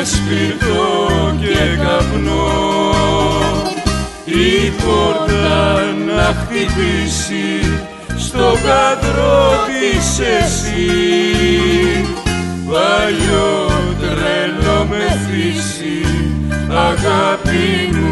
σπιρτό και καπνό, η πόρτα να χτυπήσει στο καδρό της εσύ, παλιό τρελό με φύση, αγάπη